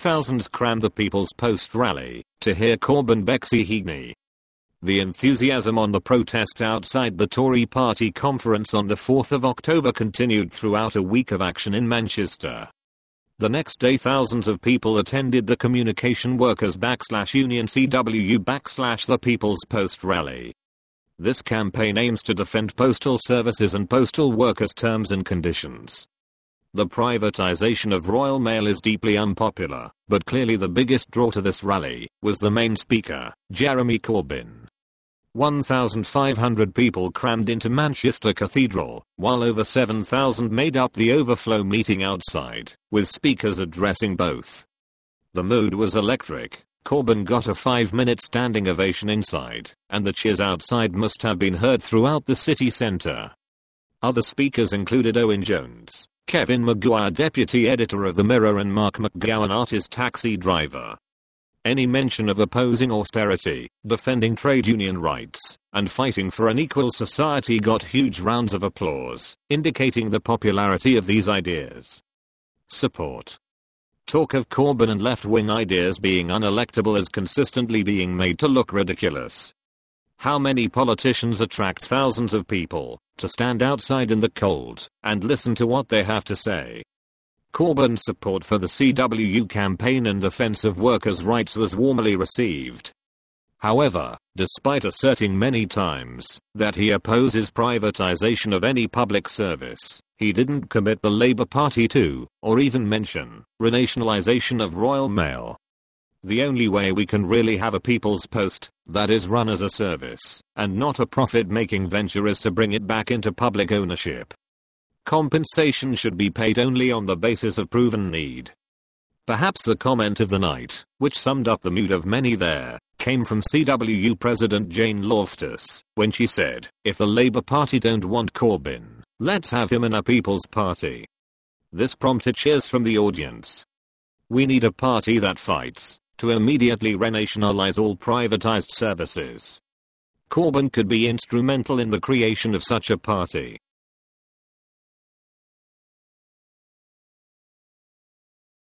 thousands crammed the People's Post rally to hear Corbyn Bexley Heagney. The enthusiasm on the protest outside the Tory party conference on the 4th of October continued throughout a week of action in Manchester. The next day thousands of people attended the Communication Workers /Union CWU /The People's Post rally. This campaign aims to defend postal services and postal workers' terms and conditions. The privatization of Royal Mail is deeply unpopular, but clearly the biggest draw to this rally was the main speaker, Jeremy Corbyn. 1,500 people crammed into Manchester Cathedral, while over 7,000 made up the overflow meeting outside, with speakers addressing both. The mood was electric. Corbyn got a 5-minute standing ovation inside, and the cheers outside must have been heard throughout the city centre. Other speakers included Owen Jones, Kevin Maguire, deputy editor of The Mirror, and Mark McGowan, artist taxi driver. Any mention of opposing austerity, defending trade union rights, and fighting for an equal society got huge rounds of applause, indicating the popularity of these ideas. Support. Talk of Corbyn and left-wing ideas being unelectable is consistently being made to look ridiculous. How many politicians attract thousands of people to stand outside in the cold and listen to what they have to say? Corbyn's support for the CWU campaign in defense of workers' rights was warmly received. However, despite asserting many times that he opposes privatization of any public service, he didn't commit the Labour Party to, or even mention, renationalisation of Royal Mail. The only way we can really have a People's Post that is run as a service and not a profit-making venture is to bring it back into public ownership. Compensation should be paid only on the basis of proven need. Perhaps the comment of the night, which summed up the mood of many there, came from CWU President Jane Loftus, when she said, "If the Labour Party don't want Corbyn, let's have him in a People's Party." This prompted cheers from the audience. We need a party that fights to immediately renationalise all privatised services. Corbyn could be instrumental in the creation of such a party.